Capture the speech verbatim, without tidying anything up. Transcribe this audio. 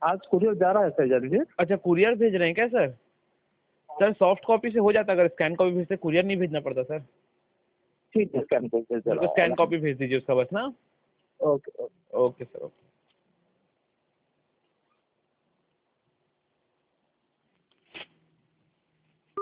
आज कुरियर जा रहा है सर जल्दी। अच्छा कुरियर भेज रहे हैं क्या सर? सर सॉफ्ट कॉपी से हो जाता, अगर स्कैन कॉपी भेजते कुरियर नहीं भेजना पड़ता सर? ठीक है, स्कैन करके मेरे को स्कैन कॉपी भेज दीजिए उसका बस ना। Okay okay. Okay sir okay.